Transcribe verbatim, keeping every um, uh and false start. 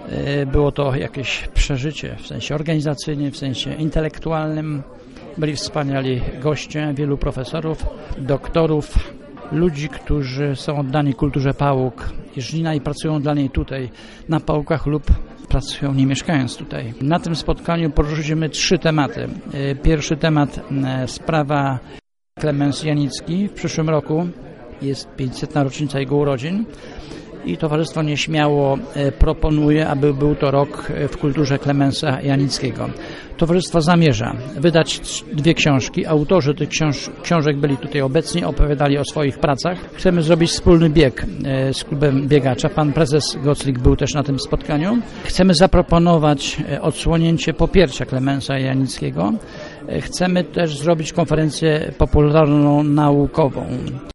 Było to jakieś przeżycie w sensie organizacyjnym, w sensie intelektualnym. Byli wspaniali goście, wielu profesorów, doktorów, ludzi, którzy są oddani kulturze Pałuk i Żnina i pracują dla niej tutaj na Pałukach lub pracują nie mieszkając tutaj. Na tym spotkaniu poruszymy trzy tematy. Pierwszy temat, sprawa Klemens Janicki. W przyszłym roku jest pięćsetna rocznica jego urodzin i Towarzystwo Nieśmiało proponuje, aby był to rok w kulturze Klemensa Janickiego. Towarzystwo zamierza wydać dwie książki. Autorzy tych książ- książek byli tutaj obecni, opowiadali o swoich pracach. Chcemy zrobić wspólny bieg z klubem biegacza. Pan prezes Goclik był też na tym spotkaniu. Chcemy zaproponować odsłonięcie popiercia Klemensa Janickiego. Chcemy też zrobić konferencję popularną naukową.